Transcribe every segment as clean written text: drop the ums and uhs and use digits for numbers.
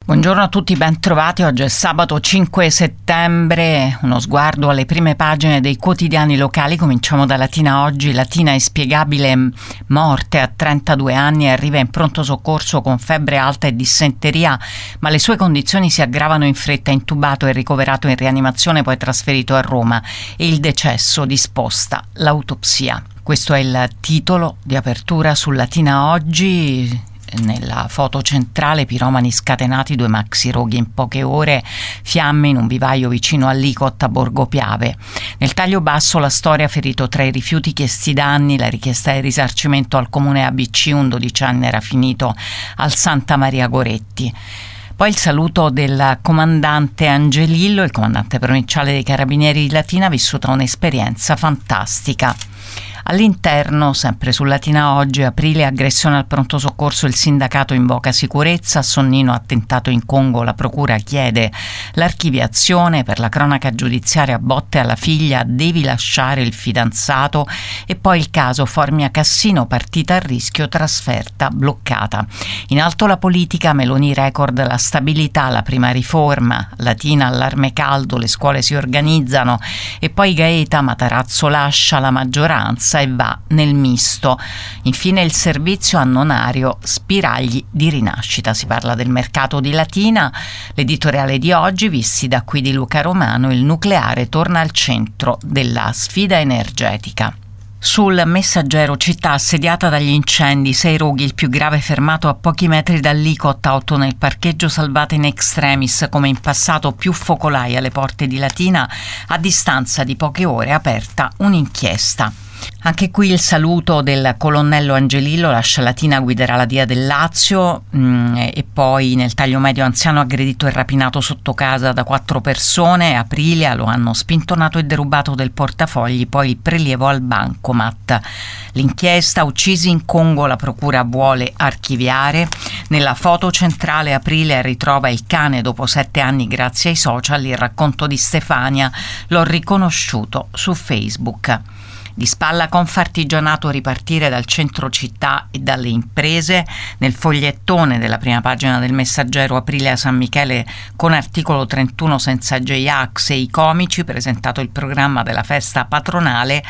Buongiorno a tutti, ben trovati. Oggi è sabato 5 settembre, uno sguardo alle prime pagine dei quotidiani locali. Cominciamo da Latina Oggi. Latina inspiegabile morte a 32 anni, arriva in pronto soccorso con febbre alta e dissenteria, ma le sue condizioni si aggravano in fretta, intubato e ricoverato in rianimazione, poi trasferito a Roma, e il decesso disposta l'autopsia. Questo è il titolo di apertura su Latina Oggi. Nella foto centrale, piromani scatenati, 2 maxi roghi in poche ore, fiamme in un vivaio vicino a Licot a Borgo Piave. Nel taglio basso la storia, ferito tra i rifiuti chiesti da anni, la richiesta di risarcimento al comune ABC, un 12enne era finito al Santa Maria Goretti. Poi il saluto del comandante Angelillo, il comandante provinciale dei Carabinieri di Latina, ha vissuto un'esperienza fantastica. All'interno, sempre su Latina Oggi, aprile, aggressione al pronto soccorso, il sindacato invoca sicurezza, a Sonnino attentato in Congo, la procura chiede l'archiviazione, per la cronaca giudiziaria botte alla figlia, devi lasciare il fidanzato, e poi il caso Formia Cassino, partita a rischio, trasferta bloccata. In alto la politica, Meloni record la stabilità, la prima riforma, Latina allarme caldo, le scuole si organizzano, e poi Gaeta, Matarazzo lascia la maggioranza e va nel misto. Infine il servizio annonario, spiragli di rinascita. Si parla del mercato di Latina. L'editoriale di oggi, visti da qui di Luca Romano, il nucleare torna al centro della sfida energetica. Sul Messaggero, città assediata dagli incendi, 6 roghi, il più grave fermato a pochi metri dall'Icot, 8 nel parcheggio salvate in extremis, come in passato, più focolai alle porte di Latina, a distanza di poche ore aperta un'inchiesta. Anche qui il saluto del colonnello Angelillo, lascia Latina, guiderà la Dia del Lazio, e poi nel taglio medio, anziano aggredito e rapinato sotto casa da 4 persone, Aprilia, lo hanno spintonato e derubato del portafogli, poi il prelievo al bancomat. L'inchiesta, uccisi in Congo, la procura vuole archiviare. Nella foto centrale, Aprilia ritrova il cane dopo 7 anni grazie ai social, il racconto di Stefania, l'ho riconosciuto su Facebook. Di spalla Confartigianato, ripartire dal centro città e dalle imprese. Nel fogliettone della prima pagina del Messaggero, Aprile a San Michele con articolo 31 senza J-Ax e i comici, presentato il programma della festa patronale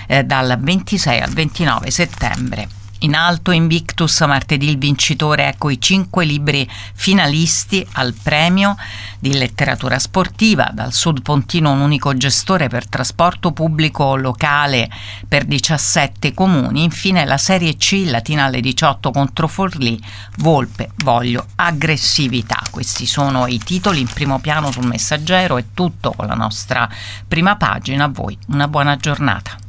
dal 26 al 29 settembre. In alto Invictus, martedì il vincitore, ecco i 5 libri finalisti al premio di letteratura sportiva. Dal Sud Pontino, un unico gestore per trasporto pubblico locale per 17 comuni. Infine la Serie C, Latina alle 18 contro Forlì, Volpe, voglio aggressività. Questi sono i titoli in primo piano sul Messaggero. È tutto con la nostra prima pagina. A voi una buona giornata.